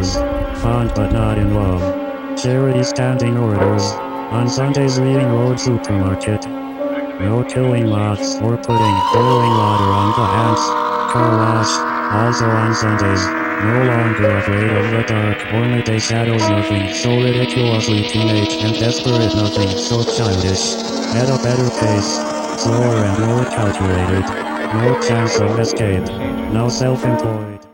hours. Fond but not in love. Charity standing orders. On Sundays reading road supermarket. No killing moths or putting boiling water on the hands. Car wash. Also on Sundays. No longer afraid of the dark or midday shadows. Nothing so ridiculously teenage and desperate. Nothing so childish. At a better pace. Slower and more calculated. No chance of escape. Now self-employed.